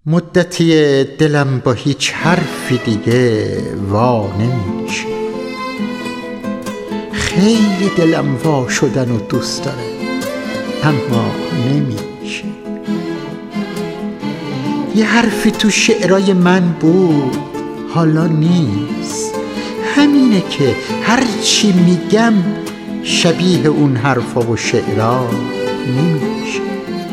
مدتی دلم با هیچ حرفی دیگه وا نمیشه. خیلی دلم وا شدن و دوست داره اما نمیشه. یه حرفی تو شعرای من بود حالا نیست. همینه که هرچی میگم شبیه اون حرفا و شعرا نمیشه.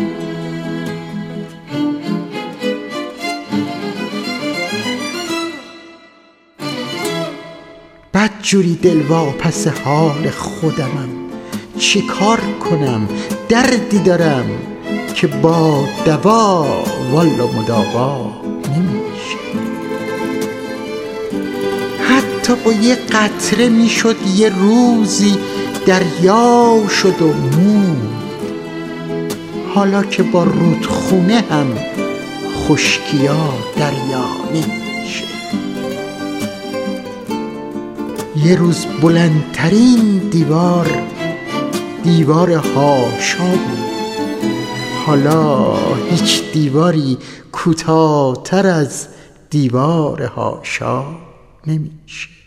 بدجوری دلواپس حال خودمم. چی کار کنم؟ دردی دارم که با دوا والا مداوا نمیشه. حتی با یه قطره میشد یه روزی دریا شد و موند. حالا که با رودخونه هم خشکیا دریا نمیشه. یه روز بلندترین دیوار حاشا بود. حالا هیچ دیواری کوتاه‌تر از دیوار حاشا نمیشه.